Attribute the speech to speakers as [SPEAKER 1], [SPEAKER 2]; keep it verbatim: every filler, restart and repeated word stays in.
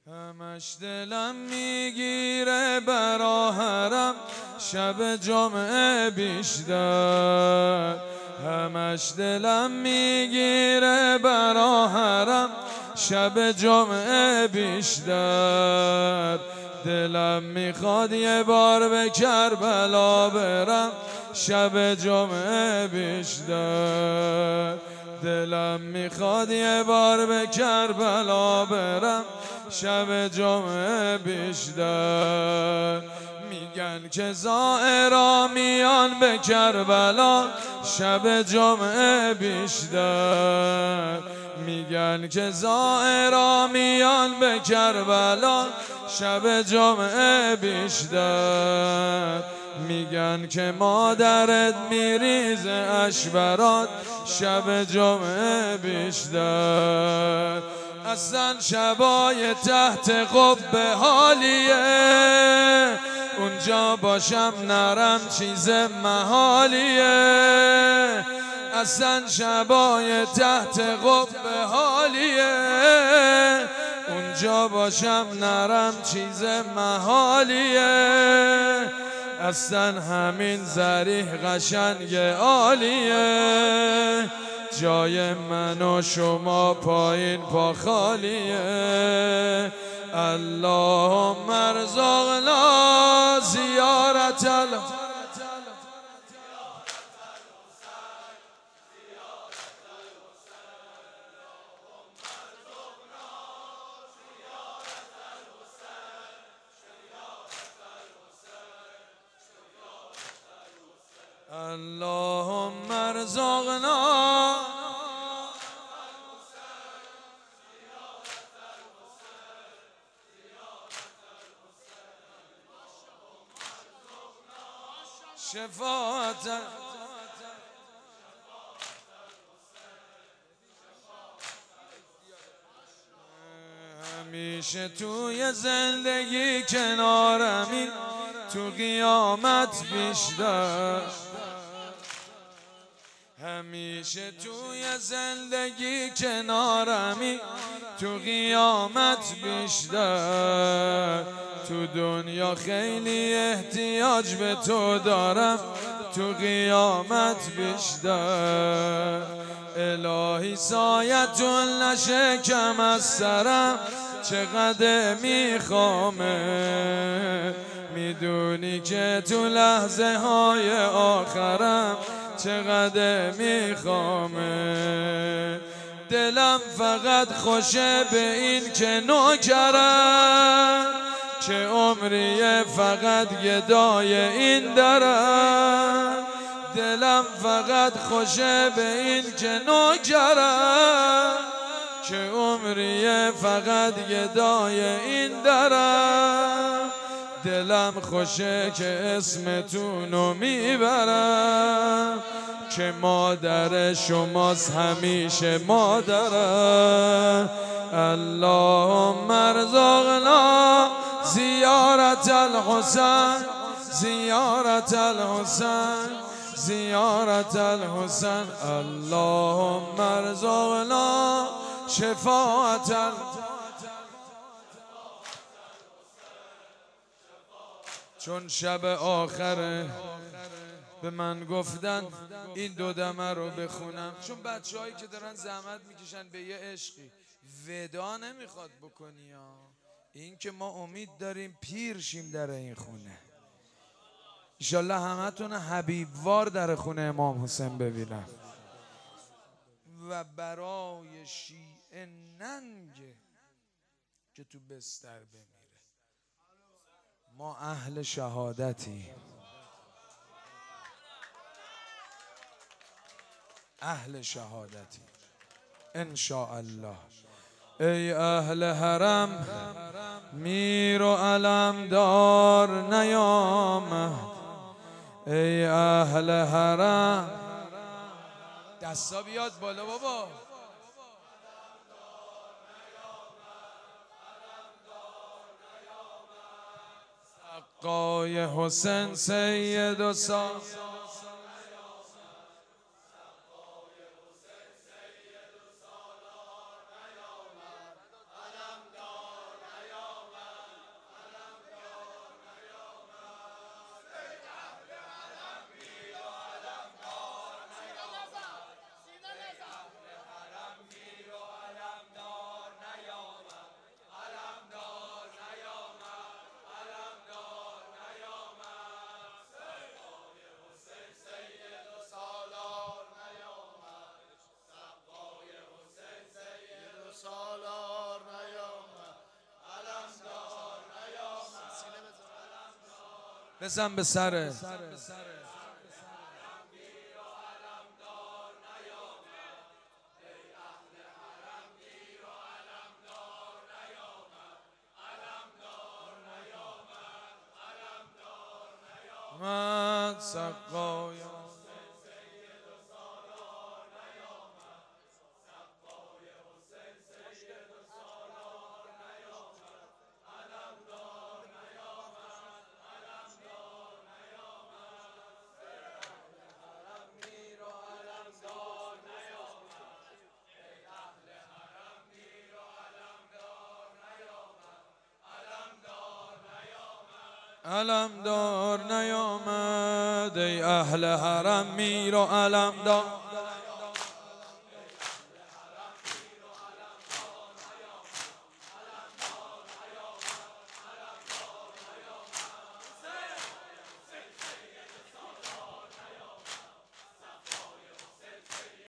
[SPEAKER 1] همش دلم میگیره برا حرم شب جمعه بیشتر. همش دلم میگیره برا حرم شب جمعه بیشتر. دلم میخواد یه بار به کربلا برم شب جمعه بیشتر. دلم میخواد یه بار به کربلا برم شب جمعه بیشتر. میگن که زائرا میان به کربلا شب جمعه بیشتر. میگن که زائرا میان به کربلا شب جمعه بیشتر. میگن که مادرت میریزه اشبرات شب جمعه بیشتر. اصلا شبای تحت قبه حالیه، اونجا باشم نرم چیز محالیه. اصلا شبای تحت قبه حالیه، اونجا باشم نرم چیز محالیه. اصلا همین ذریح قشنگ عالیه، جای من و شما پایین پا خالیه. اللهم ارزقنا زیارت ال اللهم ارزقنا شفاعت. همیشه توی زندگی کنارمی، تو قیامت بیشتر. همیشه توی زندگی کنارمی، تو قیامت بیشتر. تو دنیا خیلی احتیاج به تو دارم، تو قیامت بیشتر. الهی سایتون نشه کم از سرم، چقدر میخوامه. میدونی که تو لحظه های آخرم چقدر میخوامه. دلم فقط خوشه به این که نوکرم، که عمریه فقط گدای این درم. دلم فقط خوشه به این که نوکرم، که عمریه فقط گدای این درم. دلم خوشه که اسمتونو میبرم، که مادر شماست همیشه مادرم. اللهم ارزقنا زیارت الحسین، زیارت الحسین، زیارت الحسین. اللهم ارزقنا شفاعت الحسین. چون شب آخره به من گفتن این دو دمه رو بخونم، چون بچه هایی که دارن زحمت میکشن به یه عشقی ودا نمیخواد بکنی ها. این که ما امید داریم پیر شیم در این خونه. انشالله همه تون حبیبوار در خونه امام حسین ببینم. و برای شیعه ننگه که تو بستر بمیره. ما اهل شهادتی، اهل شهادتی انشاءالله. ای اهل حرم میر و علمدار نیامد. ای اهل حرم دستا بیاد بالا بابا. سقای حسین سید و سا بزن به سره. من سقایا علمدار نیامد، ای اهل حرم میر و علمدار